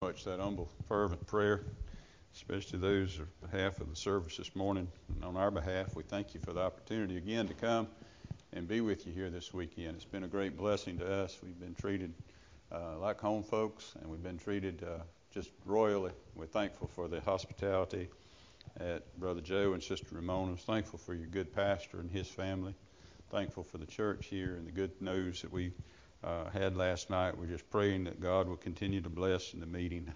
much that humble, fervent prayer, especially those on behalf of the service this morning. And on our behalf, we thank you for the opportunity again to come and be with you here this weekend. It's been a great blessing to us. We've been treated like home folks, and we've been treated just royally. We're thankful for the hospitality at Brother Joe and Sister Ramona. Thankful for your good pastor and his family. Thankful for the church here and the good news that we had last night. We're just praying that God will continue to bless in the meeting.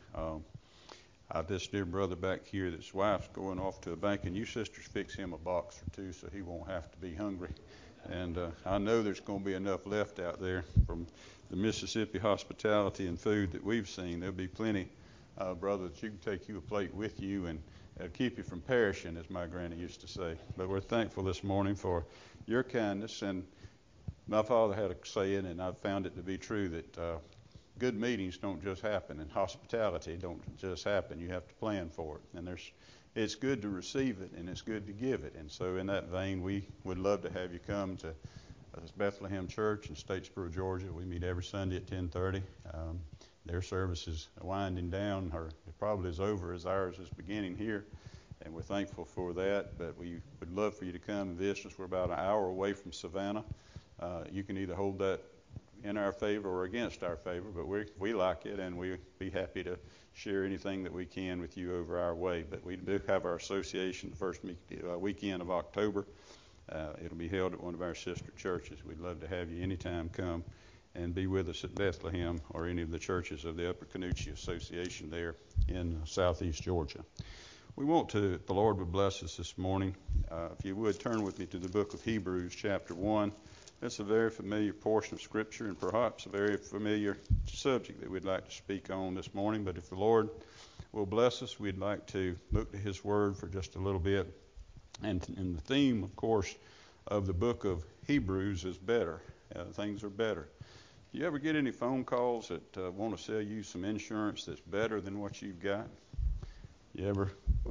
This dear brother back here, his wife's going off to a bank, and you sisters fix him a box or two so he won't have to be hungry. And I know there's going to be enough left out there from the Mississippi hospitality and food that we've seen. There'll be plenty, brother, that you can take you a plate with you and keep you from perishing, as my granny used to say. But we're thankful this morning for your kindness. And my father had a saying, and I've found it to be true, that good meetings don't just happen, and hospitality don't just happen. You have to plan for it. And it's good to receive it, and it's good to give it. And so in that vein, we would love to have you come to Bethlehem Church in Statesboro, Georgia. We meet every Sunday at 10:30. Their service is winding down, or it probably is over as ours is beginning here. And we're thankful for that, but we would love for you to come and visit us. We're about an hour away from Savannah. You can either hold that in our favor or against our favor, but we like it, and we'd be happy to share anything that we can with you over our way. But we do have our association the first weekend of October. It'll be held at one of our sister churches. We'd love to have you anytime come and be with us at Bethlehem or any of the churches of the Upper Canoochee Association there in southeast Georgia. We want to, the Lord would bless us this morning. If you would, turn with me to the book of Hebrews, chapter 1. That's a very familiar portion of Scripture and perhaps a very familiar subject that we'd like to speak on this morning. But if the Lord will bless us, we'd like to look to His Word for just a little bit. And the theme, of course, of the book of Hebrews is better. Things are better. Do you ever get any phone calls that want to sell you some insurance that's better than what you've got? You ever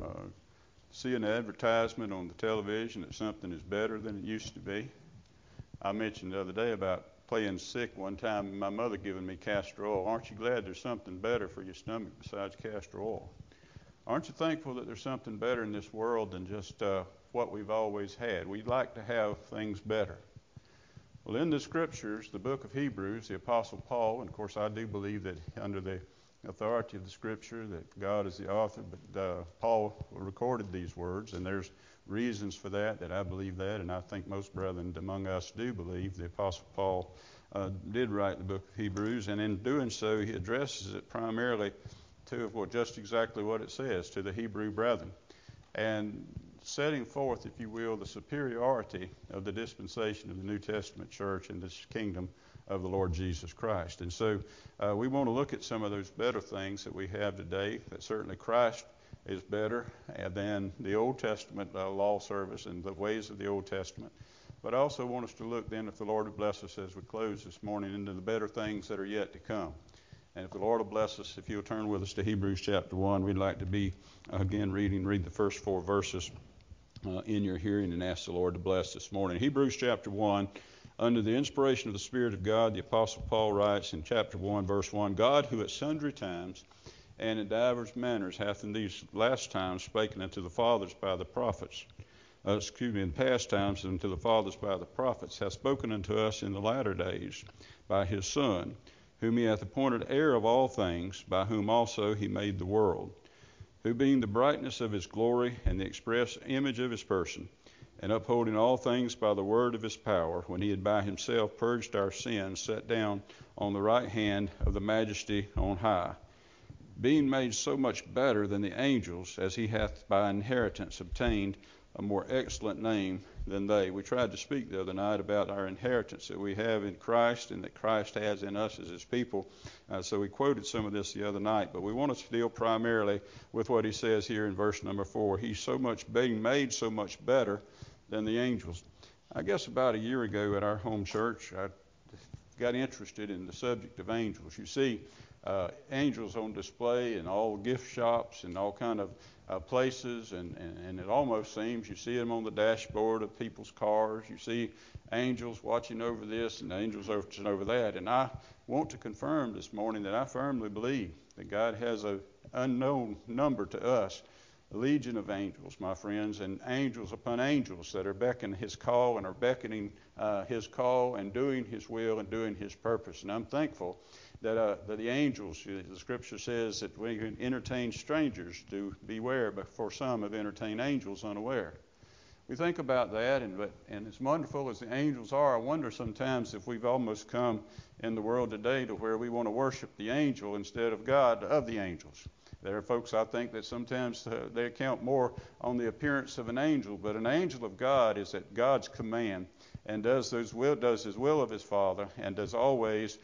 see an advertisement on the television that something is better than it used to be? I mentioned the other day about playing sick one time and my mother giving me castor oil. Aren't you glad there's something better for your stomach besides castor oil? Aren't you thankful that there's something better in this world than just what we've always had? We'd like to have things better. Well, in the Scriptures, the book of Hebrews, the Apostle Paul, and of course I do believe that under the authority of the Scripture that God is the author, but Paul recorded these words, and there's reasons for that I believe that, and I think most brethren among us do believe the Apostle Paul did write the book of Hebrews, and in doing so he addresses it primarily to just exactly what it says, to the Hebrew brethren, and setting forth, if you will, the superiority of the dispensation of the New Testament church in this kingdom of the Lord Jesus Christ. And so we want to look at some of those better things that we have today, that certainly Christ is better than the Old Testament law service and the ways of the Old Testament. But I also want us to look then, if the Lord will bless us as we close this morning, into the better things that are yet to come. And if the Lord will bless us, if you'll turn with us to Hebrews chapter 1, we'd like to be, again, read the first 4 verses in your hearing and ask the Lord to bless this morning. Hebrews chapter 1, under the inspiration of the Spirit of God, the Apostle Paul writes in chapter 1, verse 1, God, who at sundry times and in divers manners hath in these last times spoken unto the fathers by the prophets, in past times unto the fathers by the prophets, hath spoken unto us in the latter days by his Son, whom he hath appointed heir of all things, by whom also he made the world, who being the brightness of his glory and the express image of his person, and upholding all things by the word of his power, when he had by himself purged our sins, sat down on the right hand of the majesty on high, being made so much better than the angels, as he hath by inheritance obtained a more excellent name than they. We tried to speak the other night about our inheritance that we have in Christ and that Christ has in us as his people. So we quoted some of this the other night, but we want to deal primarily with what he says here in verse number 4. He's so much being made so much better than the angels. I guess about a year ago at our home church, I got interested in the subject of angels. You see angels on display in all gift shops and all kind of places, and it almost seems you see them on the dashboard of people's cars. You see angels watching over this and angels watching over that. And I want to confirm this morning that I firmly believe that God has an unknown number to us, a legion of angels, my friends, and angels upon angels that are beckoning His call and are beckoning His call and doing His will and doing His purpose. And I'm thankful that the angels, the Scripture says that we can entertain strangers, to beware, but for some have entertained angels unaware. We think about that, and as wonderful as the angels are, I wonder sometimes if we've almost come in the world today to where we want to worship the angel instead of God of the angels. There are folks, I think, that sometimes they account more on the appearance of an angel, but an angel of God is at God's command and does His will of His Father, and does always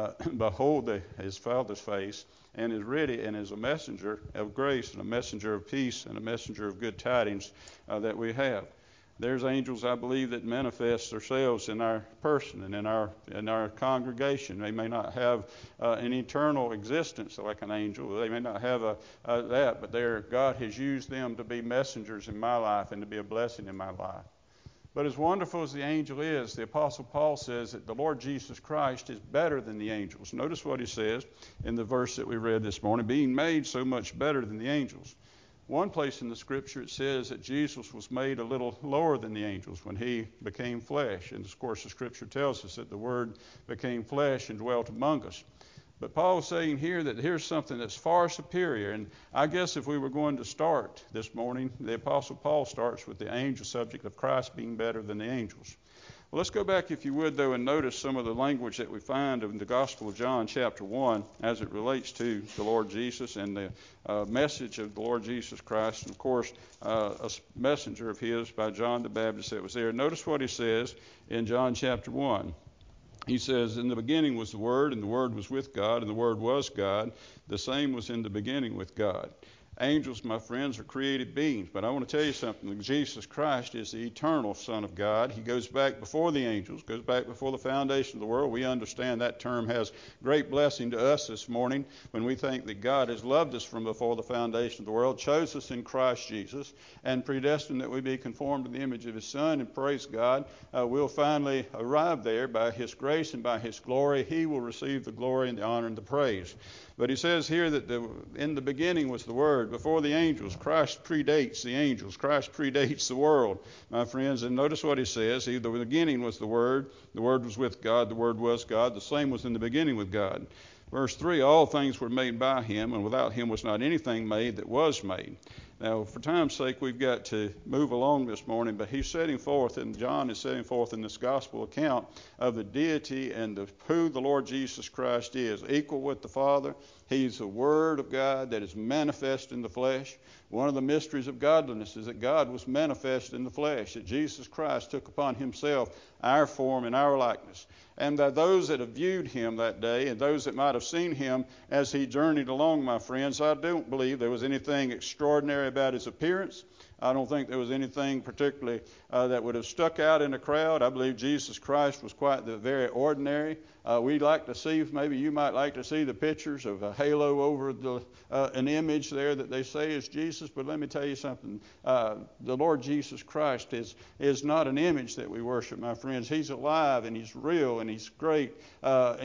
behold His Father's face, and is ready and is a messenger of grace and a messenger of peace and a messenger of good tidings that we have. There's angels, I believe, that manifest themselves in our person and in our congregation. They may not have an eternal existence like an angel. They may not have that, but God has used them to be messengers in my life and to be a blessing in my life. But as wonderful as the angel is, the Apostle Paul says that the Lord Jesus Christ is better than the angels. Notice what he says in the verse that we read this morning, being made so much better than the angels. One place in the Scripture it says that Jesus was made a little lower than the angels when He became flesh. And of course the Scripture tells us that the Word became flesh and dwelt among us. But Paul is saying here that here's something that's far superior. And I guess if we were going to start this morning, the Apostle Paul starts with the angel subject of Christ being better than the angels. Well, let's go back, if you would, though, and notice some of the language that we find in the Gospel of John, chapter 1, as it relates to the Lord Jesus and the message of the Lord Jesus Christ. And, of course, a messenger of His by John the Baptist that was there. Notice what he says in John chapter 1. He says, in the beginning was the Word, and the Word was with God, and the Word was God. The same was in the beginning with God. Angels, my friends, are created beings. But I want to tell you something. Jesus Christ is the eternal Son of God. He goes back before the angels, goes back before the foundation of the world. We understand that term has great blessing to us this morning when we think that God has loved us from before the foundation of the world, chose us in Christ Jesus, and predestined that we be conformed to the image of His Son. And praise God, we'll finally arrive there by His grace and by His glory. He will receive the glory and the honor and the praise. But he says here that in the beginning was the Word. Before the angels, Christ predates the angels. Christ predates the world, my friends. And notice what he says. The beginning was the Word was with God, the Word was God. The same was in the beginning with God. Verse 3, all things were made by Him, and without Him was not anything made that was made. Now, for time's sake, we've got to move along this morning, but he's setting forth, and John is setting forth in this gospel account of the deity and who the Lord Jesus Christ is. Equal with the Father. He's the Word of God that is manifest in the flesh. One of the mysteries of godliness is that God was manifest in the flesh, that Jesus Christ took upon Himself our form and our likeness. And that those that have viewed Him that day and those that might have seen Him as He journeyed along, my friends, I don't believe there was anything extraordinary about His appearance. I don't think there was anything particularly that would have stuck out in a crowd. I believe Jesus Christ was quite the very ordinary. We'd like to see, maybe you might like to see the pictures of a halo over an image there that they say is Jesus. But let me tell you something. The Lord Jesus Christ is not an image that we worship, my friends. He's alive and He's real and He's great on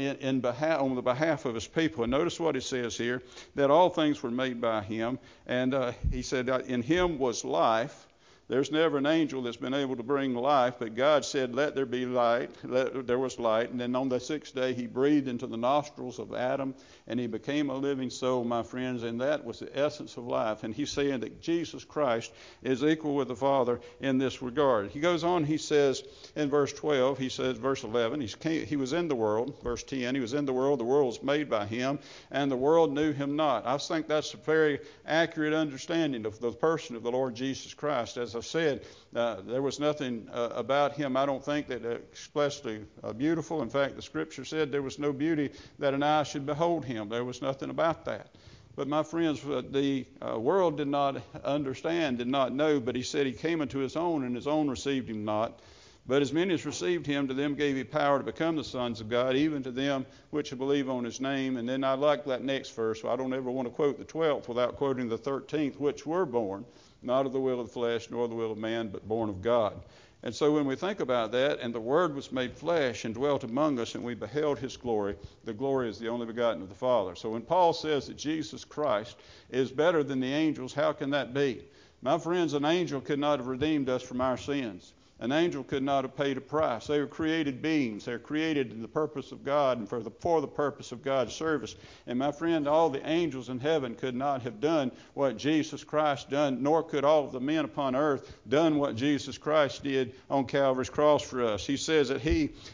the behalf of His people. And notice what it says here, that all things were made by Him. And He said, in Him was life. There's never an angel that's been able to bring life, but God said, let there be light. There was light. And then on the sixth day, He breathed into the nostrils of Adam, and he became a living soul, my friends, and that was the essence of life. And He's saying that Jesus Christ is equal with the Father in this regard. He goes on, he says in verse 12, he says, verse 11, He was in the world. Verse 10, He was in the world was made by Him, and the world knew Him not. I think that's a very accurate understanding of the person of the Lord Jesus Christ. As I said, there was nothing about Him, I don't think, that especially beautiful. In fact, the Scripture said there was no beauty that an eye should behold Him. There was nothing about that. But my friends, the world did not understand, did not know, but He said He came unto His own, and His own received Him not. But as many as received Him, to them gave He power to become the sons of God, even to them which believe on His name. And then I like that next verse, so I don't ever want to quote the 12th without quoting the 13th, which were born, not of the will of the flesh, nor the will of man, but born of God. And so when we think about that, and the Word was made flesh and dwelt among us, and we beheld His glory, the glory is the only begotten of the Father. So when Paul says that Jesus Christ is better than the angels, how can that be? My friends, an angel could not have redeemed us from our sins. An angel could not have paid a price. They were created beings. They're created in the purpose of God and for the purpose of God's service. And my friend, all the angels in heaven could not have done what Jesus Christ done, nor could all of the men upon earth done what Jesus Christ did on Calvary's cross for us. He says that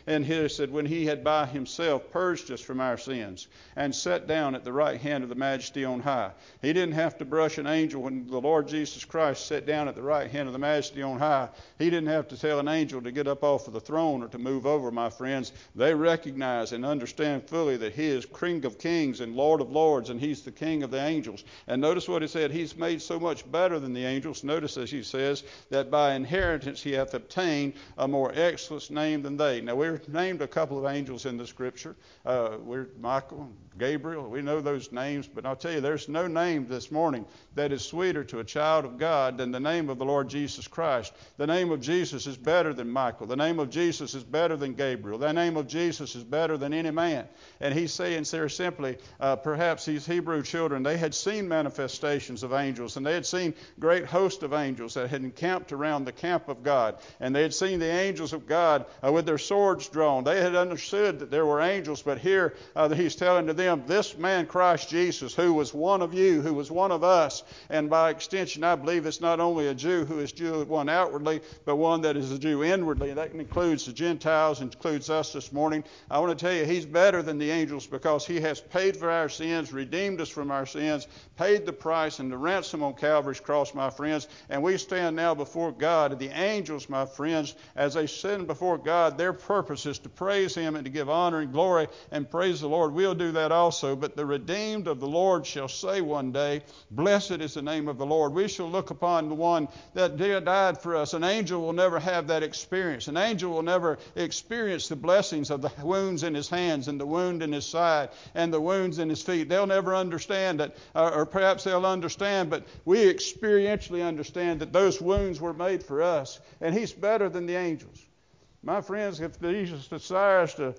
when he had by himself purged us from our sins and sat down at the right hand of the Majesty on high. He didn't have to brush an angel when the Lord Jesus Christ sat down at the right hand of the Majesty on high. He didn't have to tell an angel to get up off of the throne or to move over, my friends. They recognize and understand fully that He is King of kings and Lord of lords, and He's the King of the angels. And notice what He said. He's made so much better than the angels. Notice as He says that by inheritance He hath obtained a more excellent name than they. Now we're named a couple of angels in the Scripture. We're Michael, Gabriel. We know those names, but I'll tell you, there's no name this morning that is sweeter to a child of God than the name of the Lord Jesus Christ. The name of Jesus is better than Michael. The name of Jesus is better than Gabriel. The name of Jesus is better than any man. And He's saying there simply, perhaps these Hebrew children, they had seen manifestations of angels, and they had seen great hosts of angels that had encamped around the camp of God. And they had seen the angels of God with their swords drawn. They had understood that there were angels, but here He's telling to them, this man Christ Jesus, who was one of you, who was one of us, and by extension, I believe it's not only a Jew who is Jew one outwardly, but one that is a Jew inwardly. That includes the Gentiles, includes us this morning. I want to tell you, He's better than the angels because He has paid for our sins, redeemed us from our sins, paid the price and the ransom on Calvary's cross, my friends. And we stand now before God. The angels, my friends, as they stand before God, their purpose is to praise Him and to give honor and glory and praise the Lord. We'll do that also. But the redeemed of the Lord shall say one day, blessed is the name of the Lord. We shall look upon the one that died for us. An angel will never have that experience. An angel will never experience the blessings of the wounds in his hands and the wound in his side and the wounds in his feet. They'll never understand that, or perhaps they'll understand, but we experientially understand that those wounds were made for us. And He's better than the angels. My friends, if Jesus desires to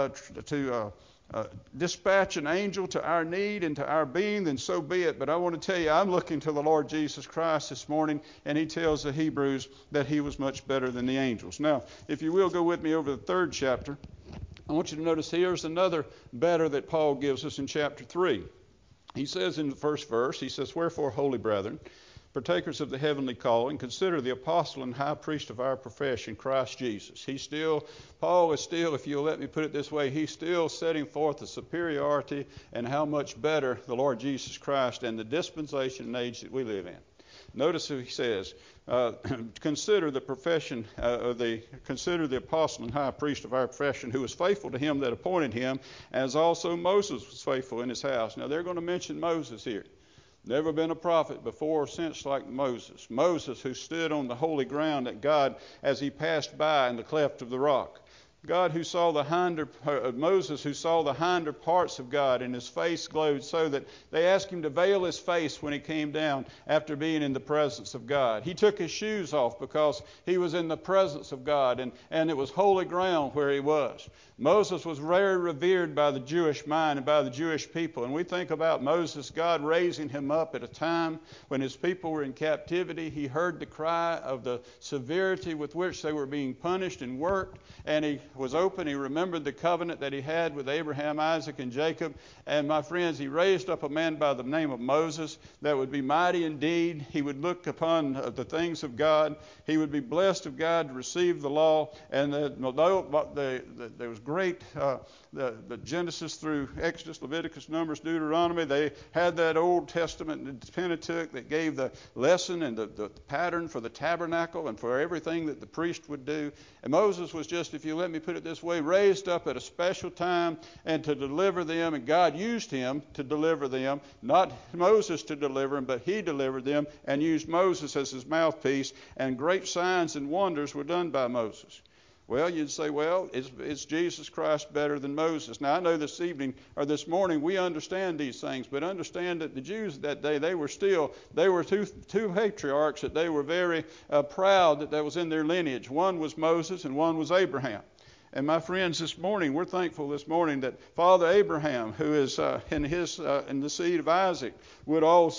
dispatch an angel to our need and to our being, then so be it. But I want to tell you, I'm looking to the Lord Jesus Christ this morning, and He tells the Hebrews that He was much better than the angels. Now, if you will go with me over the 3rd chapter, I want you to notice here's another better that Paul gives us in chapter 3. He says in the first verse, he says, wherefore, holy brethren, partakers of the heavenly calling, consider the apostle and high priest of our profession, Christ Jesus. Paul is still, if you'll let me put it this way, he's still setting forth the superiority and how much better the Lord Jesus Christ and the dispensation and age that we live in. Notice who he says, consider the apostle and high priest of our profession, who was faithful to Him that appointed him, as also Moses was faithful in his house. Now they're going to mention Moses here. Never been a prophet before or since like Moses. Moses, who stood on the holy ground at God as he passed by in the cleft of the rock. Moses who saw the hinder parts of God, and his face glowed so that they asked him to veil his face when he came down after being in the presence of God. He took his shoes off because he was in the presence of God, and it was holy ground where he was. Moses was very revered by the Jewish mind and by the Jewish people. And we think about Moses, God raising him up at a time when his people were in captivity. He heard the cry of the severity with which they were being punished and worked. And he was open. He remembered the covenant that he had with Abraham, Isaac, and Jacob. And my friends, he raised up a man by the name of Moses that would be mighty indeed. He would look upon the things of God. He would be blessed of God to receive the law. And there was great, the Genesis through Exodus, Leviticus, Numbers, Deuteronomy. They had that Old Testament and the Pentateuch that gave the lesson and the pattern for the tabernacle and for everything that the priest would do. And Moses was just, if you let me put it this way, raised up at a special time and to deliver them. And God used him to deliver them, not Moses to deliver them, but he delivered them and used Moses as his mouthpiece. And great signs and wonders were done by Moses. Well, you'd say, well, is Jesus Christ better than Moses? Now, I know this evening or this morning we understand these things, but understand that the Jews that day, they were two patriarchs that they were very proud that was in their lineage. One was Moses and one was Abraham. And my friends, this morning, we're thankful this morning that Father Abraham, who is in the seed of Isaac, would all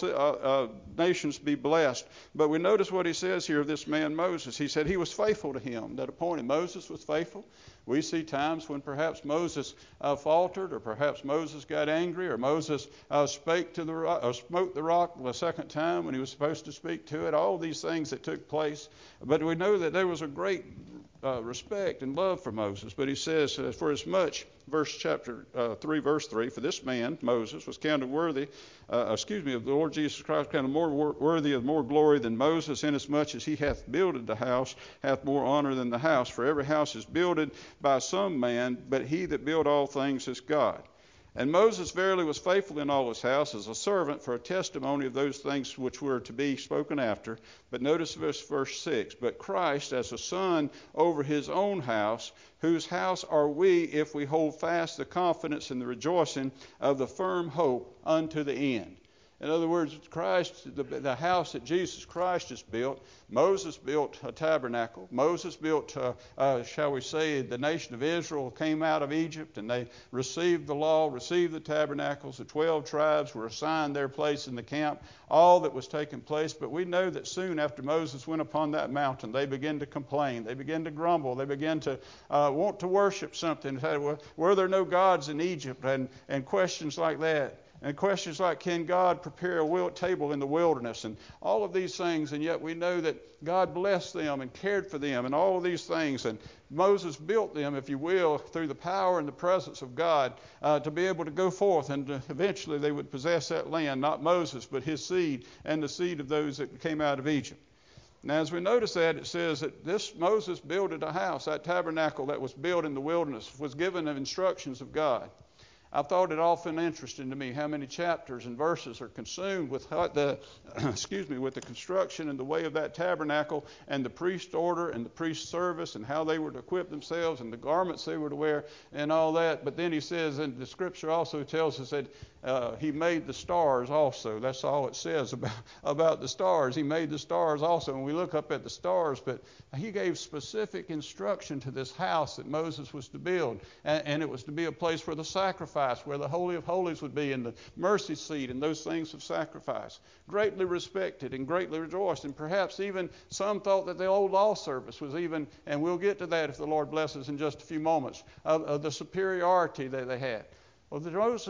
nations be blessed. But we notice what he says here of this man Moses. He said he was faithful to him that appointed. Moses was faithful. We see times when perhaps Moses faltered, or perhaps Moses got angry, or Moses smote the rock the second time when he was supposed to speak to it. All these things that took place. But we know that there was a great respect and love for Moses. But he says, for as much, chapter 3, verse 3, for this man, Moses, was counted worthy, of the Lord Jesus Christ, counted more worthy of more glory than Moses, inasmuch as he hath builded the house, hath more honor than the house. For every house is builded by some man, but he that built all things is God. And Moses verily was faithful in all his house as a servant for a testimony of those things which were to be spoken after. But notice verse 6. But Christ as a son over his own house, whose house are we if we hold fast the confidence and the rejoicing of the firm hope unto the end. In other words, Christ, the house that Jesus Christ has built, Moses built a tabernacle. Moses built, shall we say, the nation of Israel came out of Egypt and they received the law, received the tabernacles. The 12 tribes were assigned their place in the camp, all that was taking place. But we know that soon after Moses went upon that mountain, they began to complain. They began to grumble. They began to want to worship something. Were there no gods in Egypt? And questions like that. And questions like, can God prepare a table in the wilderness? And all of these things, and yet we know that God blessed them and cared for them and all of these things. And Moses built them, if you will, through the power and the presence of God to be able to go forth. And eventually they would possess that land, not Moses, but his seed and the seed of those that came out of Egypt. Now, as we notice that, it says that this Moses builded a house, that tabernacle that was built in the wilderness, was given the instructions of God. I thought it often interesting to me how many chapters and verses are consumed with with the construction and the way of that tabernacle and the priest order and the priest service and how they were to equip themselves and the garments they were to wear and all that. But then he says, and the scripture also tells us that he made the stars also. That's all it says about the stars. He made the stars also. And we look up at the stars, but he gave specific instruction to this house that Moses was to build. And it was to be a place for the sacrifice, where the Holy of Holies would be, and the mercy seat, and those things of sacrifice. Greatly respected and greatly rejoiced. And perhaps even some thought that the old law service was even, and we'll get to that if the Lord blesses in just a few moments, of the superiority that they had. Well,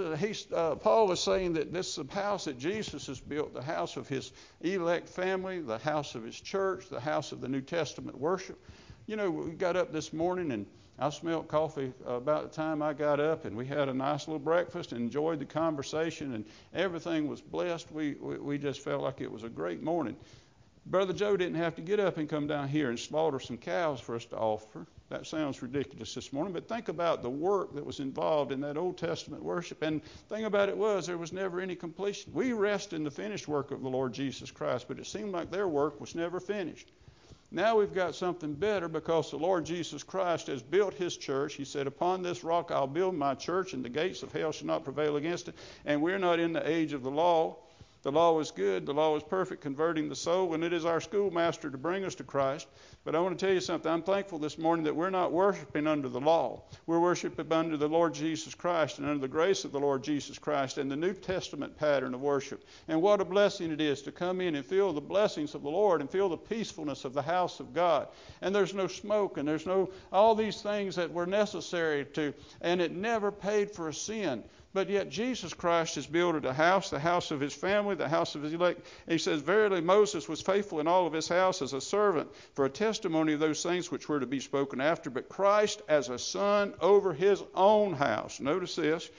Paul is saying that this house that Jesus has built, the house of his elect family, the house of his church, the house of the New Testament worship. You know, we got up this morning and I smelled coffee about the time I got up, and we had a nice little breakfast and enjoyed the conversation, and everything was blessed. We just felt like it was a great morning. Brother Joe didn't have to get up and come down here and slaughter some cows for us to offer. That sounds ridiculous this morning, but think about the work that was involved in that Old Testament worship. And the thing about it was there was never any completion. We rest in the finished work of the Lord Jesus Christ, but it seemed like their work was never finished. Now we've got something better because the Lord Jesus Christ has built his church. He said, upon this rock I'll build my church, and the gates of hell shall not prevail against it. And we're not in the age of the law. The law is good. The law is perfect, converting the soul, and it is our schoolmaster to bring us to Christ. But I want to tell you something. I'm thankful this morning that we're not worshiping under the law. We're worshiping under the Lord Jesus Christ and under the grace of the Lord Jesus Christ and the New Testament pattern of worship. And what a blessing it is to come in and feel the blessings of the Lord and feel the peacefulness of the house of God. And there's no smoke and there's no all these things that were necessary to, and it never paid for a sin. But yet Jesus Christ has built a house, the house of his family, the house of his elect. And he says, verily Moses was faithful in all of his house as a servant for a testimony of those things which were to be spoken after. But Christ as a son over his own house. Notice this.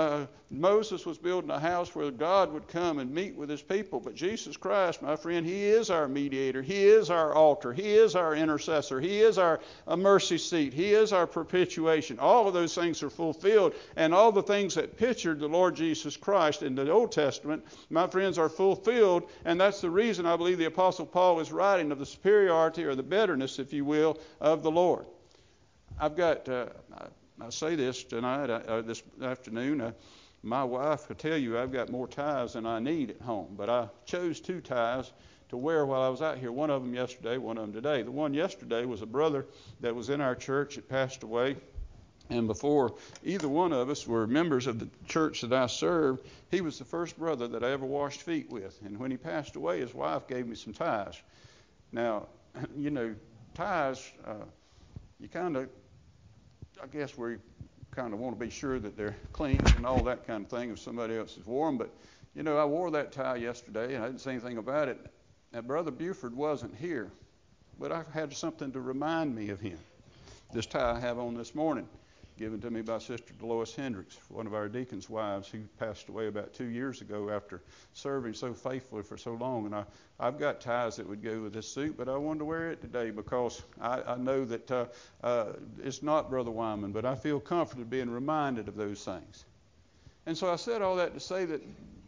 Moses was building a house where God would come and meet with his people. But Jesus Christ, my friend, he is our mediator. He is our altar. He is our intercessor. He is our mercy seat. He is our propitiation. All of those things are fulfilled. And all the things that pictured the Lord Jesus Christ in the Old Testament, my friends, are fulfilled. And that's the reason I believe the Apostle Paul is writing of the superiority or the betterness, if you will, of the Lord. I've got, I say this tonight, this afternoon, my wife will tell you I've got more ties than I need at home, but I chose 2 ties to wear while I was out here. One of them yesterday, one of them today. The one yesterday was a brother that was in our church that passed away. And before either one of us were members of the church that I served, he was the first brother that I ever washed feet with. And when he passed away, his wife gave me some ties. Now, you know, ties, you kind of, I guess we kind of want to be sure that they're clean and all that kind of thing if somebody else has worn them. But, you know, I wore that tie yesterday and I didn't say anything about it. Now, Brother Buford wasn't here, but I had something to remind me of him. This tie I have on this morning, given to me by Sister Dolores Hendricks, one of our deacon's wives, who passed away about 2 years ago after serving so faithfully for so long. And I've got ties that would go with this suit, but I wanted to wear it today because I know that it's not Brother Wyman, but I feel comforted being reminded of those things. And so I said all that to say that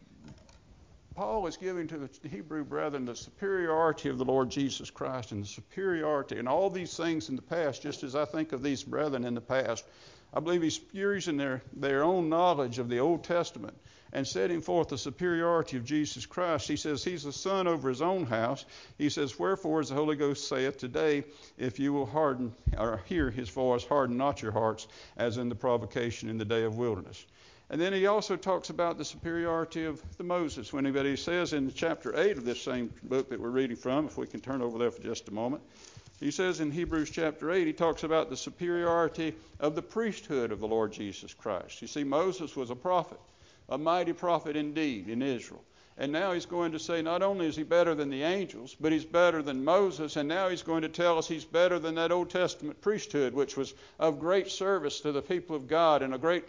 Paul is giving to the Hebrew brethren the superiority of the Lord Jesus Christ and the superiority and all these things in the past, just as I think of these brethren in the past. I believe he's using their own knowledge of the Old Testament and setting forth the superiority of Jesus Christ. He says he's the son over his own house. He says, wherefore, as the Holy Ghost saith today, if you will harden or hear his voice, harden not your hearts, as in the provocation in the day of wilderness. And then he also talks about the superiority of the Moses. When he says in chapter 8 of this same book that we're reading from, if we can turn over there for just a moment, he says in Hebrews chapter 8, he talks about the superiority of the priesthood of the Lord Jesus Christ. You see, Moses was a prophet, a mighty prophet indeed in Israel. And now he's going to say not only is he better than the angels, but he's better than Moses. And now he's going to tell us he's better than that Old Testament priesthood, which was of great service to the people of God and a great,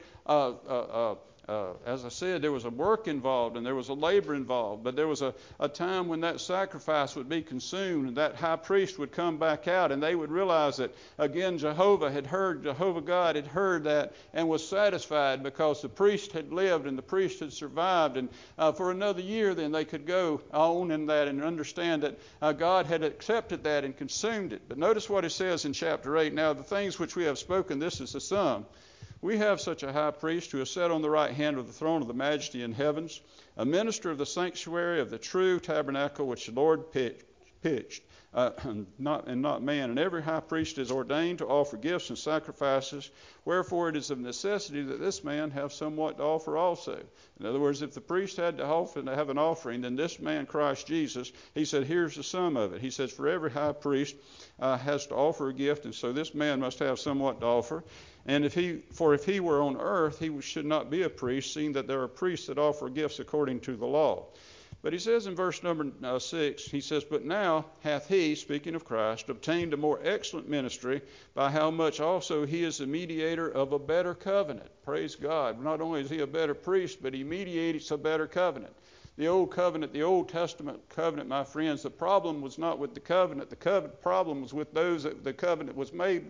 as I said, there was a work involved and there was a labor involved. But there was a time when that sacrifice would be consumed and that high priest would come back out and they would realize that, again, Jehovah God had heard that and was satisfied because the priest had lived and the priest had survived. And for another year then they could go on in that and understand that God had accepted that and consumed it. But notice what it says in chapter 8. Now the things which we have spoken, this is the sum. We have such a high priest who is set on the right hand of the throne of the majesty in heavens, a minister of the sanctuary of the true tabernacle which the Lord pitched, not man. And every high priest is ordained to offer gifts and sacrifices, wherefore it is of necessity that this man have somewhat to offer also. In other words, if the priest had to have an offering, then this man, Christ Jesus, he said, here's the sum of it. He says, for every high priest has to offer a gift, and so this man must have somewhat to offer. And if he were on earth, he should not be a priest, seeing that there are priests that offer gifts according to the law. But he says in verse number 6, he says, but now hath he, speaking of Christ, obtained a more excellent ministry, by how much also he is the mediator of a better covenant. Praise God. Not only is he a better priest, but he mediates a better covenant. The old covenant, the Old Testament covenant, my friends, the problem was not with the covenant. The problem was with those that the covenant was made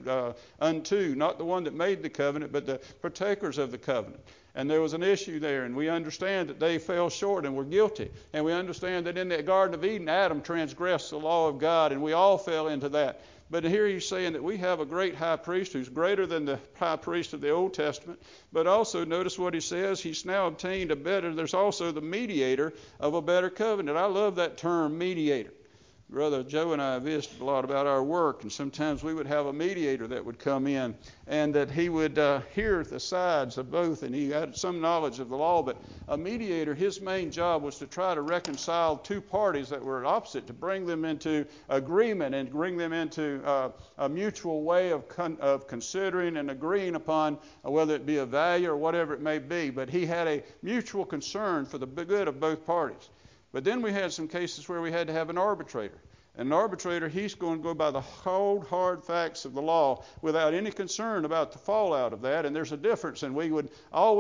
unto, not the one that made the covenant, but the partakers of the covenant. And there was an issue there, and we understand that they fell short and were guilty. And we understand that in the Garden of Eden, Adam transgressed the law of God, and we all fell into that. But here he's saying that we have a great high priest who's greater than the high priest of the Old Testament. But also, notice what he says, he's now obtained a better, there's also the mediator of a better covenant. I love that term, mediator. Brother Joe and I visited a lot about our work, and sometimes we would have a mediator that would come in and that he would hear the sides of both, and he had some knowledge of the law. But a mediator, his main job was to try to reconcile two parties that were opposite, to bring them into agreement and bring them into a mutual way of considering and agreeing upon whether it be a value or whatever it may be. But he had a mutual concern for the good of both parties. But then we had some cases where we had to have an arbitrator. And an arbitrator, he's going to go by the cold, hard facts of the law without any concern about the fallout of that. And there's a difference. And we would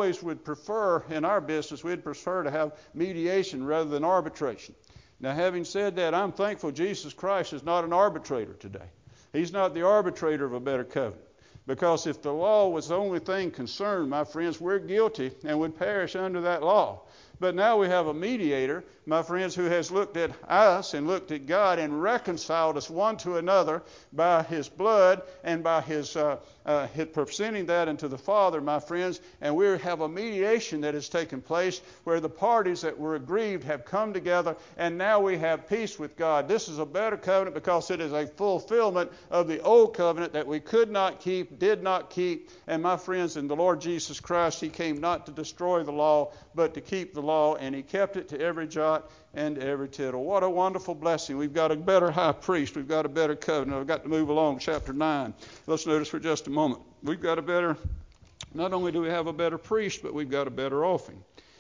prefer, in our business, we'd prefer to have mediation rather than arbitration. Now, having said that, I'm thankful Jesus Christ is not an arbitrator today. He's not the arbitrator of a better covenant. Because if the law was the only thing concerned, my friends, we're guilty and would perish under that law. But now we have a mediator, my friends, who has looked at us and looked at God and reconciled us one to another by his blood and by his presenting that unto the Father, my friends. And we have a mediation that has taken place where the parties that were aggrieved have come together, and now we have peace with God. This is a better covenant because it is a fulfillment of the old covenant that we could not keep, did not keep. And my friends, in the Lord Jesus Christ, he came not to destroy the law, but to keep the law, and he kept it to every jot and every tittle. What a wonderful blessing. We've got a better high priest. We've got a better covenant. I've got to move along to chapter 9. Let's notice for just a moment. We've got a better, not only do we have a better priest, but we've got a better offering.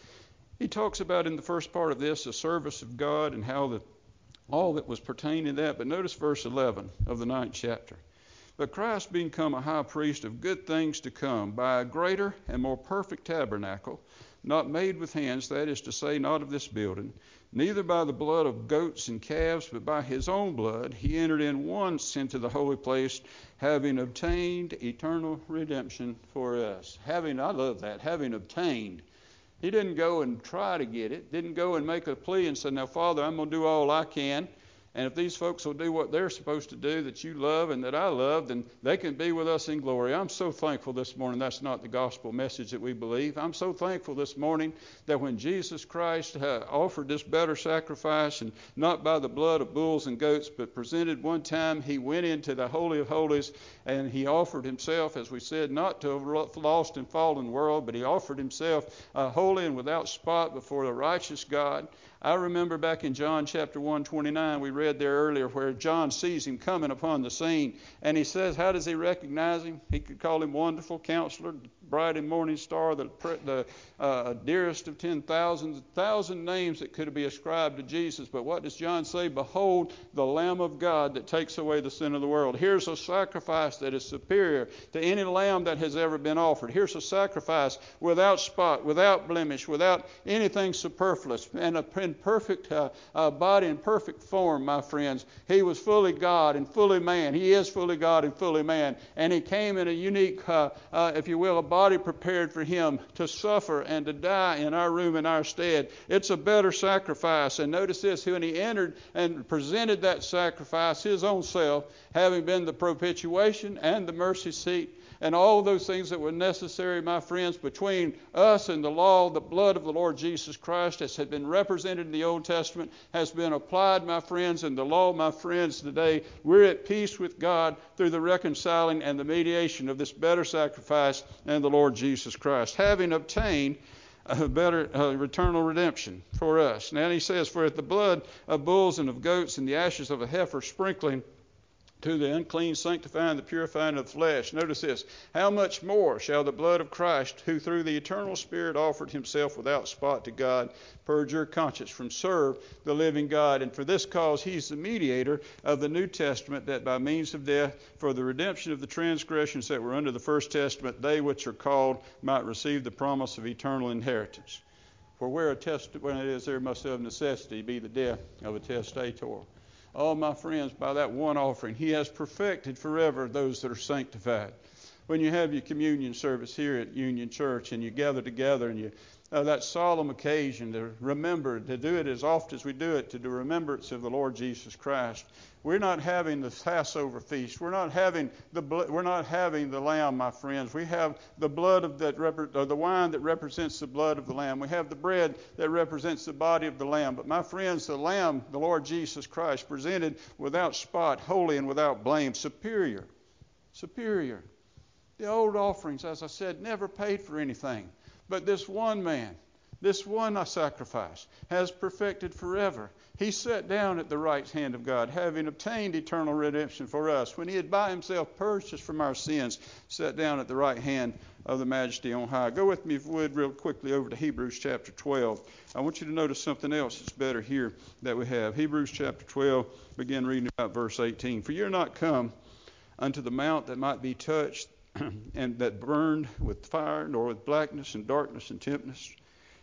He talks about in the first part of this the service of God and how all that was pertaining to that. But notice verse 11 of the 9th chapter. But Christ being come a high priest of good things to come, by a greater and more perfect tabernacle, not made with hands, that is to say, not of this building, neither by the blood of goats and calves, but by his own blood, he entered in once into the holy place, having obtained eternal redemption for us. I love that, having obtained. He didn't go and try to get it, didn't go and make a plea and say, now, Father, I'm going to do all I can. And if these folks will do what they're supposed to do, that you love and that I love, then they can be with us in glory. I'm so thankful this morning that's not the gospel message that we believe. I'm so thankful this morning that when Jesus Christ offered this better sacrifice, and not by the blood of bulls and goats, but presented one time, he went into the Holy of Holies, and he offered himself, as we said, not to a lost and fallen world, but he offered himself holy and without spot before the righteous God. I remember back in John chapter 1:29, we read there earlier, where John sees him coming upon the scene, and he says, how does he recognize him? He could call him Wonderful Counselor, Bright and Morning Star, the dearest of 10,000, 1,000 names that could be ascribed to Jesus. But what does John say? Behold, the Lamb of God that takes away the sin of the world. Here's a sacrifice that is superior to any lamb that has ever been offered. Here's a sacrifice without spot, without blemish, without anything superfluous, and in perfect body and perfect form, my friends. He was fully God and fully man. He is fully God and fully man. And he came in a unique, if you will, a body prepared for him to suffer and to die in our room in our stead. It's a better sacrifice. And notice this, when he entered and presented that sacrifice, his own self, having been the propitiation and the mercy seat, and all those things that were necessary, my friends, between us and the law, the blood of the Lord Jesus Christ, as had been represented in the Old Testament, has been applied, my friends, and the law, my friends, today, we're at peace with God through the reconciling and the mediation of this better sacrifice and the Lord Jesus Christ, having obtained a better eternal redemption for us. Now he says, for if the blood of bulls and of goats and the ashes of a heifer sprinkling to the unclean, sanctifying, the purifying of the flesh. Notice this. How much more shall the blood of Christ, who through the eternal Spirit offered himself without spot to God, purge your conscience from serve the living God? And for this cause he's the mediator of the New Testament, that by means of death, for the redemption of the transgressions that were under the first testament, they which are called might receive the promise of eternal inheritance. For where a testament is, there must of necessity be the death of a testator. Oh, my friends, by that one offering, he has perfected forever those that are sanctified. When you have your communion service here at Union Church and you gather together and you that solemn occasion to remember, to do it as often as we do it, to the remembrance of the Lord Jesus Christ. We're not having the Passover feast. We're not having the lamb, my friends. We have the blood of the wine that represents the blood of the lamb. We have the bread that represents the body of the lamb. But my friends, the lamb, the Lord Jesus Christ, presented without spot, holy and without blame, superior. The old offerings, as I said, never paid for anything. But this one man, this one sacrifice, has perfected forever. He sat down at the right hand of God, having obtained eternal redemption for us. When he had by himself purged us from our sins, sat down at the right hand of the Majesty on high. Go with me, if you would, real quickly over to Hebrews chapter 12. I want you to notice something else that's better here that we have. Hebrews chapter 12, begin reading about verse 18. For you're not come unto the mount that might be touched, and that burned with fire, nor with blackness and darkness and tempest,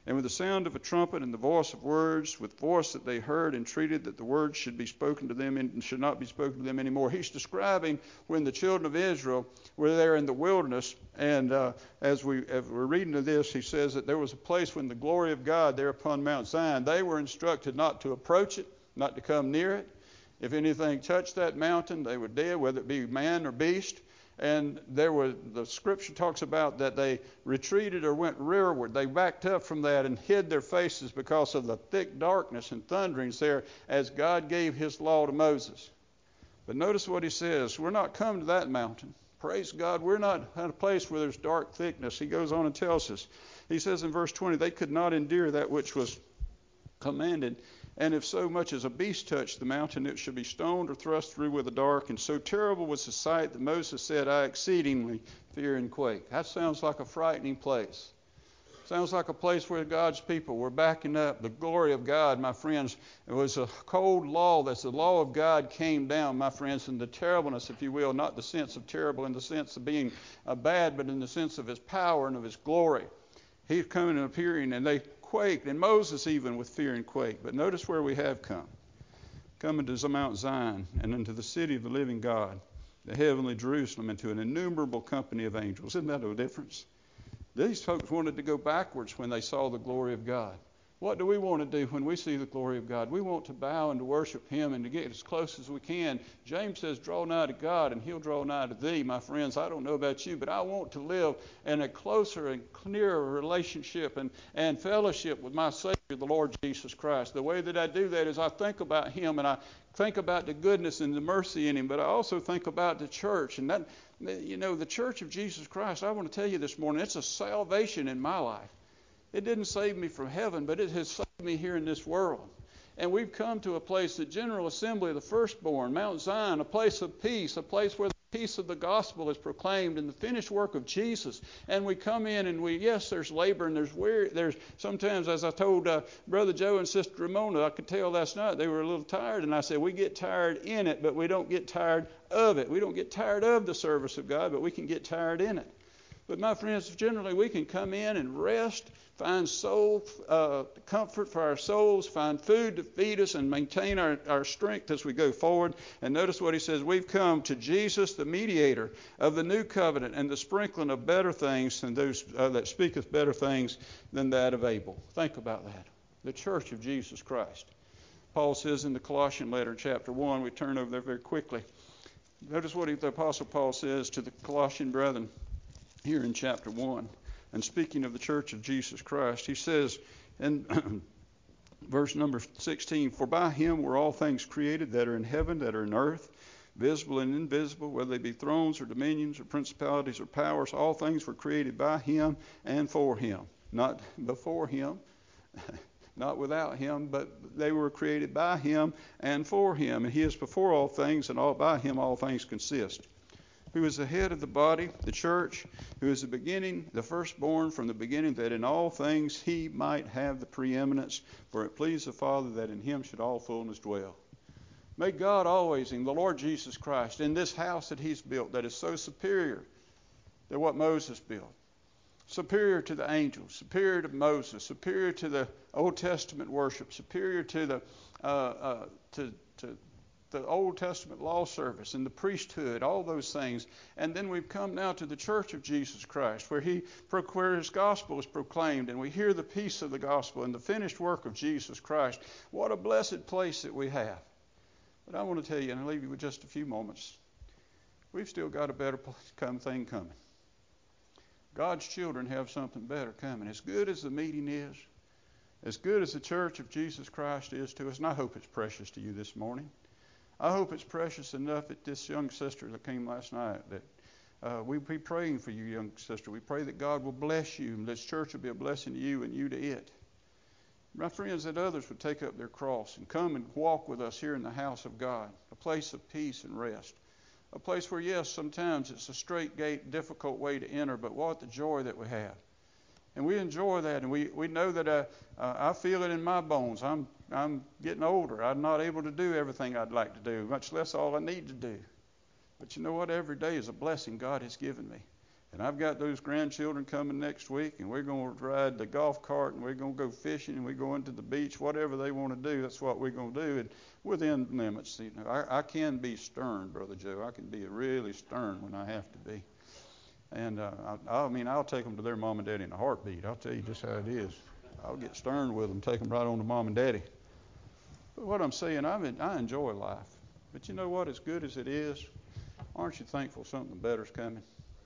And with the sound of a trumpet and the voice of words, with voice that they heard, entreated that the words should be spoken to them and should not be spoken to them anymore. He's describing when the children of Israel were there in the wilderness. And as we're reading of this, he says that there was a place when the glory of God there upon Mount Zion, they were instructed not to approach it, not to come near it. If anything touched that mountain, they were dead, whether it be man or beast. And the scripture talks about that they retreated or went rearward. They backed up from that and hid their faces because of the thick darkness and thunderings there as God gave his law to Moses. But notice what he says. We're not come to that mountain. Praise God, we're not at a place where there's dark thickness. He goes on and tells us. He says in verse 20, they could not endure that which was commanded. And if so much as a beast touched the mountain, it should be stoned or thrust through with a dark. And so terrible was the sight that Moses said, I exceedingly fear and quake. That sounds like a frightening place. Sounds like a place where God's people were backing up. The glory of God, my friends, it was a cold law. That's the law of God came down, my friends, and the terribleness, if you will, not the sense of terrible in the sense of being bad, but in the sense of his power and of his glory. He's coming and appearing, and they quaked, and Moses even with fear and quake. But notice where we have come. Coming to Mount Zion and into the city of the living God, the heavenly Jerusalem, into an innumerable company of angels. Isn't that a difference? These folks wanted to go backwards when they saw the glory of God. What do we want to do when we see the glory of God? We want to bow and to worship him and to get as close as we can. James says, draw nigh to God and he'll draw nigh to thee. My friends, I don't know about you, but I want to live in a closer and clearer relationship and fellowship with my Savior, the Lord Jesus Christ. The way that I do that is I think about him and I think about the goodness and the mercy in him, but I also think about the church. And that, the church of Jesus Christ, I want to tell you this morning, it's a salvation in my life. It didn't save me from heaven, but it has saved me here in this world. And we've come to a place, the General Assembly of the Firstborn, Mount Zion, a place of peace, a place where the peace of the gospel is proclaimed and the finished work of Jesus. And we come in and yes, there's labor and there's sometimes, as I told Brother Joe and Sister Ramona, I could tell last night they were a little tired. And I said, we get tired in it, but we don't get tired of it. We don't get tired of the service of God, but we can get tired in it. But my friends, generally we can come in and rest, find soul comfort for our souls, find food to feed us and maintain our strength as we go forward. And notice what he says, we've come to Jesus, the mediator of the new covenant and the sprinkling of better things than those that speaketh better things than that of Abel. Think about that. The church of Jesus Christ. Paul says in the Colossian letter, chapter 1, we turn over there very quickly. Notice what the Apostle Paul says to the Colossian brethren here in chapter 1. And speaking of the church of Jesus Christ, he says in verse number 16, for by him were all things created that are in heaven, that are in earth, visible and invisible, whether they be thrones or dominions or principalities or powers, all things were created by him and for him. Not before him, not without him, but they were created by him and for him. And he is before all things, and by him all things consist. Who is the head of the body, the church, who is the beginning, the firstborn from the beginning, that in all things he might have the preeminence. For it pleased the Father that in him should all fullness dwell. May God always, in the Lord Jesus Christ, in this house that he's built that is so superior to what Moses built, superior to the angels, superior to Moses, superior to the Old Testament worship, superior to the Old Testament law service and the priesthood, all those things. And then we've come now to the church of Jesus Christ, where his gospel is proclaimed, and we hear the peace of the gospel and the finished work of Jesus Christ. What a blessed place that we have. But I want to tell you, and I'll leave you with just a few moments, we've still got a better thing coming. God's children have something better coming. As good as the meeting is, as good as the church of Jesus Christ is to us, and I hope it's precious to you this morning. I hope it's precious enough that this young sister that came last night, that we'll be praying for you, young sister. We pray that God will bless you, and this church will be a blessing to you and you to it. My friends, that others would take up their cross and come and walk with us here in the house of God, a place of peace and rest. A place where, yes, sometimes it's a straight gate, difficult way to enter, but what the joy that we have. And we enjoy that, and we know that I feel it in my bones. I'm getting older. I'm not able to do everything I'd like to do, much less all I need to do. But you know what? Every day is a blessing God has given me. And I've got those grandchildren coming next week, and we're going to ride the golf cart, and we're going to go fishing, and we're going to the beach. Whatever they want to do, that's what we're going to do, and within limits. You know, I can be stern, Brother Joe. I can be really stern when I have to be. And I'll take them to their mom and daddy in a heartbeat. I'll tell you just how it is. I'll get stern with them, take them right on to mom and daddy. But what I'm saying, I enjoy life. But you know what? As good as it is, aren't you thankful something better's coming?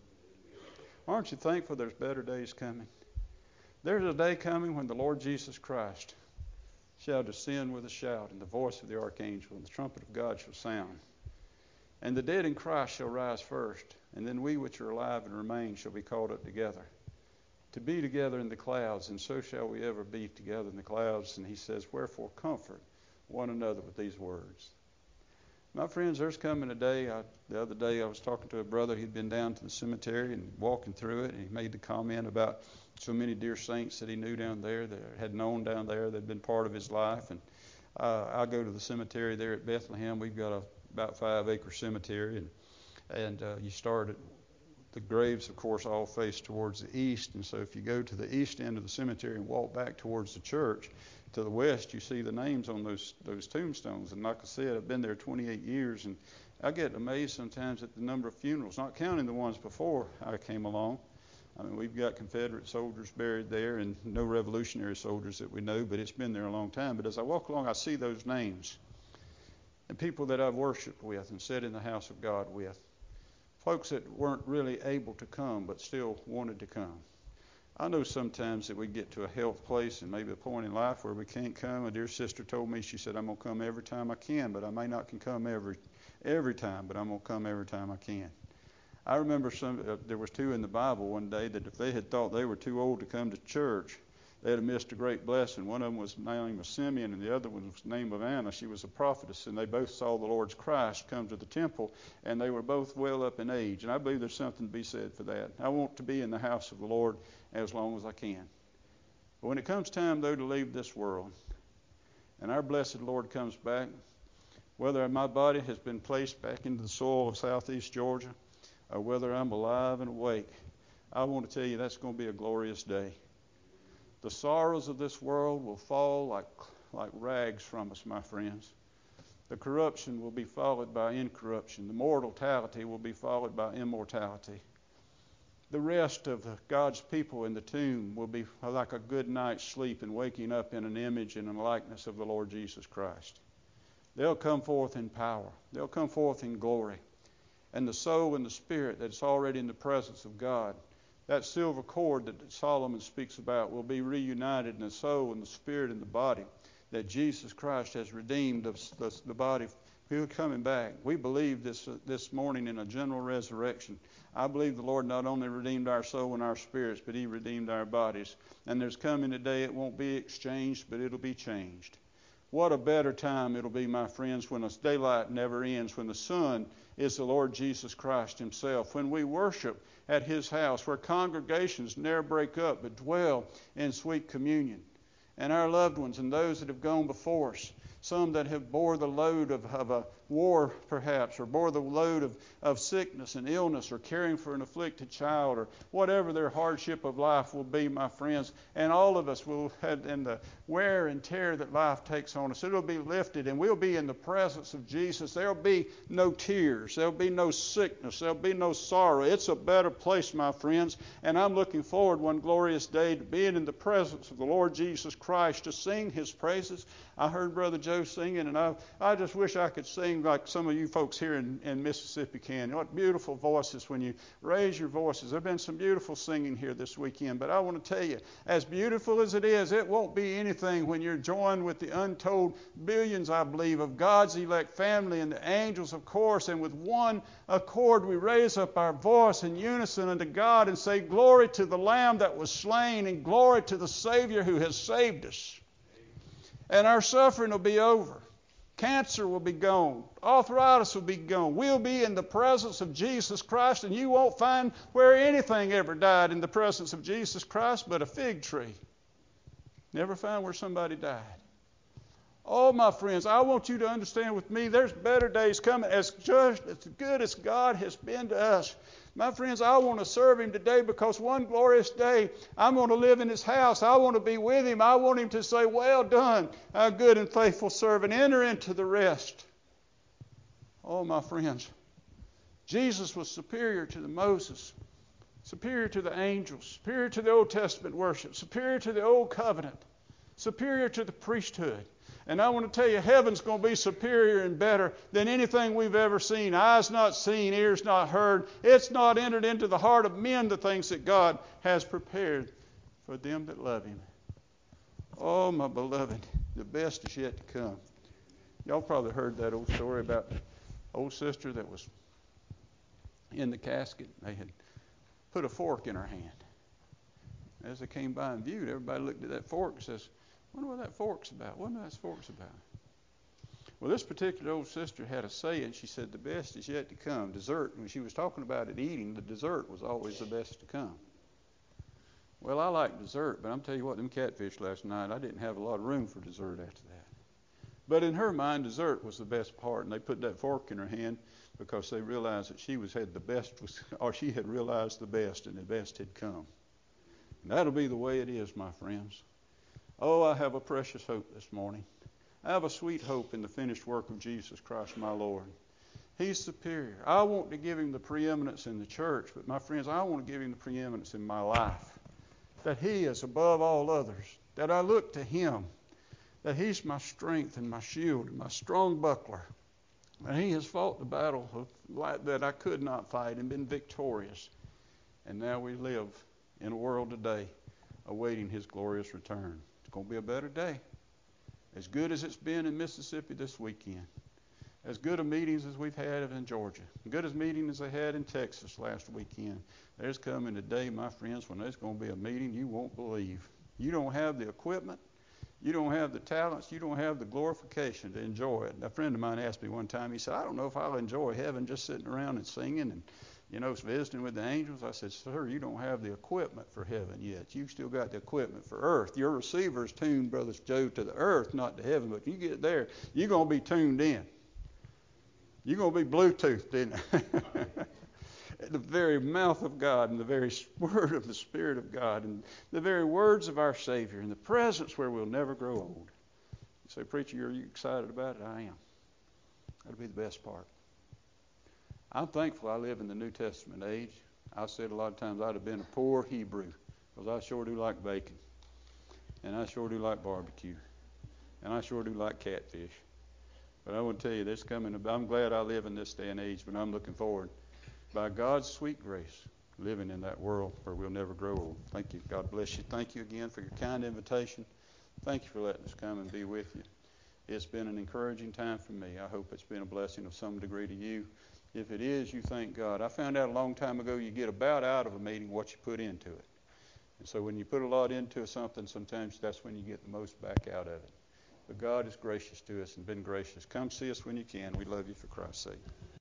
Aren't you thankful there's better days coming? There's a day coming when the Lord Jesus Christ shall descend with a shout, and the voice of the archangel, and the trumpet of God shall sound. And the dead in Christ shall rise first, and then we which are alive and remain shall be caught up together, to be together in the clouds, and so shall we ever be together in the clouds. And he says, wherefore comfort one another with these words. My friends, there's coming a day. The other day I was talking to a brother. He'd been down to the cemetery and walking through it, and he made the comment about so many dear saints that he knew down there, that had known down there, that had been part of his life. And I go to the cemetery there at Bethlehem. We've got about 5-acre cemetery, and you start at the graves, of course, all face towards the east. And so if you go to the east end of the cemetery and walk back towards the church, to the west, you see the names on those tombstones. And like I said, I've been there 28 years, and I get amazed sometimes at the number of funerals, not counting the ones before I came along. I mean, we've got Confederate soldiers buried there and no Revolutionary soldiers that we know, but it's been there a long time. But as I walk along, I see those names and people that I've worshiped with and sat in the house of God with, folks that weren't really able to come but still wanted to come. I know sometimes that we get to a health place and maybe a point in life where we can't come. A dear sister told me, she said, I'm going to come every time I can, but I may not can come every time, but I'm going to come every time I can. I remember there was two in the Bible one day that if they had thought they were too old to come to church, they'd have missed a great blessing. One of them was named Simeon, and the other one was named Anna. She was a prophetess, and they both saw the Lord's Christ come to the temple, and they were both well up in age. And I believe there's something to be said for that. I want to be in the house of the Lord as long as I can. But when it comes time, though, to leave this world, and our blessed Lord comes back, whether my body has been placed back into the soil of southeast Georgia, or whether I'm alive and awake, I want to tell you that's going to be a glorious day. The sorrows of this world will fall like rags from us, my friends. The corruption will be followed by incorruption. The mortality will be followed by immortality. The rest of God's people in the tomb will be like a good night's sleep and waking up in an image and a likeness of the Lord Jesus Christ. They'll come forth in power. They'll come forth in glory. And the soul and the spirit that's already in the presence of God, that silver cord that Solomon speaks about, will be reunited in the soul and the spirit and the body, that Jesus Christ has redeemed the body. He's coming back. We believe this morning in a general resurrection. I believe the Lord not only redeemed our soul and our spirits, but He redeemed our bodies. And there's coming a day it won't be exchanged, but it'll be changed. What a better time it'll be, my friends, when the daylight never ends, when the sun is the Lord Jesus Christ Himself, when we worship at His house, where congregations never break up but dwell in sweet communion. And our loved ones and those that have gone before us, some that have bore the load of a war perhaps, or bore the load of sickness and illness, or caring for an afflicted child, or whatever their hardship of life will be, my friends. And all of us will have, in the wear and tear that life takes on us, it'll be lifted, and we'll be in the presence of Jesus. There'll be no tears. There'll be no sickness. There'll be no sorrow. It's a better place, my friends. And I'm looking forward one glorious day to being in the presence of the Lord Jesus Christ, to sing His praises. I heard Brother Joe singing, and I just wish I could sing like some of you folks here in Mississippi can. What beautiful voices when you raise your voices. There have been some beautiful singing here this weekend, but I want to tell you, as beautiful as it is, it won't be anything when you're joined with the untold billions, I believe, of God's elect family and the angels, of course, and with one accord we raise up our voice in unison unto God and say, glory to the Lamb that was slain, and glory to the Savior who has saved us. And our suffering will be over. Cancer will be gone. Arthritis will be gone. We'll be in the presence of Jesus Christ, and you won't find where anything ever died in the presence of Jesus Christ but a fig tree. Never found where somebody died. Oh, my friends, I want you to understand with me, there's better days coming. As good as God has been to us, my friends, I want to serve Him today because one glorious day I'm going to live in His house. I want to be with Him. I want Him to say, well done, thou good and faithful servant. Enter into the rest. Oh, my friends, Jesus was superior to the Moses, superior to the angels, superior to the Old Testament worship, superior to the Old Covenant, superior to the priesthood. And I want to tell you, heaven's going to be superior and better than anything we've ever seen. Eyes not seen, ears not heard. It's not entered into the heart of men the things that God has prepared for them that love Him. Oh, my beloved, the best is yet to come. Y'all probably heard that old story about the old sister that was in the casket. They had put a fork in her hand. As they came by and viewed, everybody looked at that fork and says, I wonder what that fork's about. What that fork's about? Well, this particular old sister had a saying. She said, the best is yet to come. Dessert, when she was talking about it eating, the dessert was always the best to come. Well, I like dessert, but I'm telling you what, them catfish last night, I didn't have a lot of room for dessert after that. But in her mind, dessert was the best part, and they put that fork in her hand because they realized that she had the best, or she had realized the best, and the best had come. And that'll be the way it is, my friends. Oh, I have a precious hope this morning. I have a sweet hope in the finished work of Jesus Christ, my Lord. He's superior. I want to give Him the preeminence in the church, but my friends, I want to give Him the preeminence in my life. That He is above all others. That I look to Him. That He's my strength and my shield and my strong buckler. And He has fought the battle that I could not fight and been victorious. And now we live in a world today awaiting His glorious return. It's going to be a better day. As good as it's been in Mississippi this weekend. As good a meetings as we've had in Georgia. As good as meetings as they had in Texas last weekend. There's coming a day, my friends, when there's going to be a meeting you won't believe. You don't have the equipment. You don't have the talents. You don't have the glorification to enjoy it. A friend of mine asked me one time, he said, I don't know if I'll enjoy heaven just sitting around and singing and visiting with the angels. I said, sir, you don't have the equipment for heaven yet. You've still got the equipment for earth. Your receiver's tuned, Brother Joe, to the earth, not to heaven. But when you get there, you're going to be tuned in. You're going to be Bluetoothed in at the very mouth of God and the very word of the Spirit of God and the very words of our Savior and the presence where we'll never grow old. You say, preacher, are you excited about it? I am. That'll be the best part. I'm thankful I live in the New Testament age. I said a lot of times I'd have been a poor Hebrew because I sure do like bacon. And I sure do like barbecue. And I sure do like catfish. But I want to tell you, I'm glad I live in this day and age, but I'm looking forward, by God's sweet grace, living in that world where we'll never grow old. Thank you. God bless you. Thank you again for your kind invitation. Thank you for letting us come and be with you. It's been an encouraging time for me. I hope it's been a blessing of some degree to you. If it is, you thank God. I found out a long time ago you get about out of a meeting what you put into it. And so when you put a lot into something, sometimes that's when you get the most back out of it. But God is gracious to us and been gracious. Come see us when you can. We love you for Christ's sake.